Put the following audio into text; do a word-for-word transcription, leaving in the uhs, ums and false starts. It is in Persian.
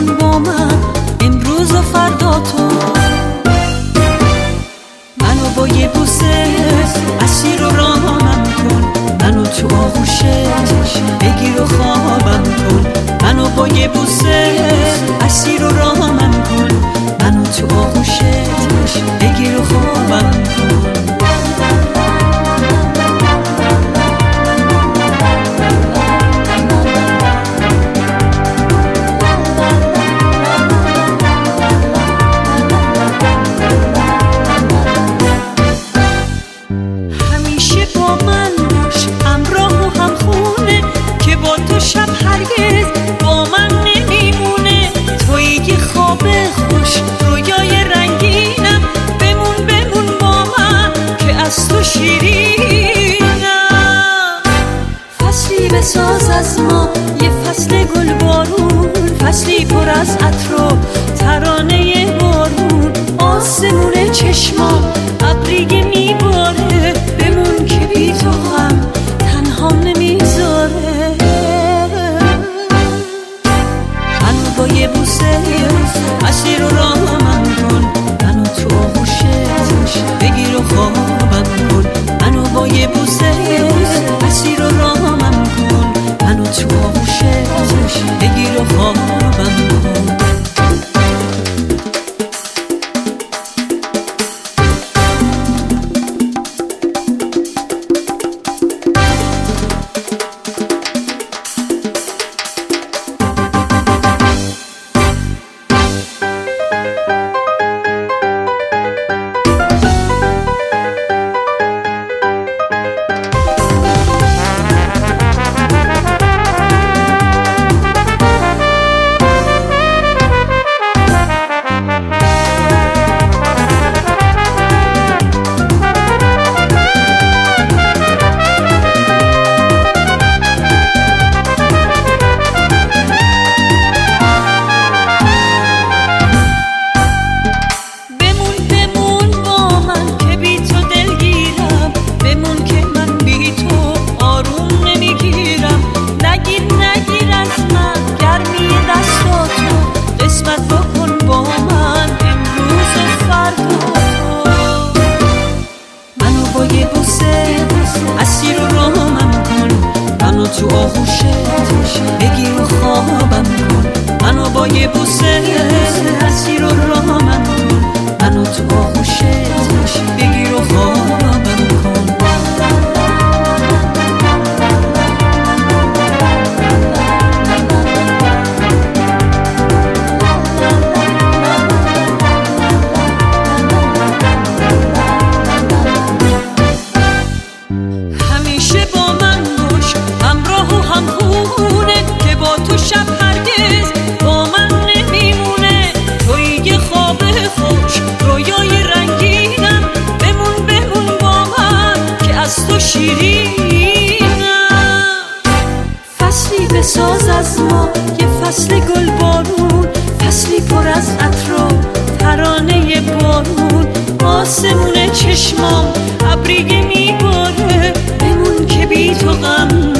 بکن با من امروز و فردا تو. منو با یه بوسه اسیر و رامم کن، منو تو آغوشت بگیر و خوابم کن. منو با یه بوسه اسیر و رامم کن، منو تو آغوشت بگیر و خوابم کن. همیشه با من باش، همراه و همخونه، که با تو شب هرگز با من نمیمونه. تویی که خواب خوش رویای رنگینم، بمون بمون با من که از تو شیرینم. فصلی بساز از ما یه فصل گل بارون، فصلی پر از عطر و ترانه بارون. آسمون چشمام ابریگه میباره، بمون که بی تو غم تنها نمیذاره. منو با یه بوسه اسیر و رامم کن، منو تو آغوشت بگیر و خوابم کن. منو با یه بوسه اسیر و رامم کن، منو تو آغوشت بگیر و خوابم کن. اسیر و رامم کن، منو تو آغوشت بگیر و خوابم کن. منو با یه بوسه اسیر و رامم کن، منو تو آغوشت بگیر و خوابم کن. همیشه با من باش، همراه و همخونه، که با تو شب هرگز با من نمیمونه. تویی یه خواب خوش رویای رنگینم، بمون بمون با من که از تو شیرینم. فصلی بساز از ما یه فصل گل بارون، فصلی پر از عطر و ترانه بارون. آسمون چشمام ابریگه میباره، بمون که بی تو غم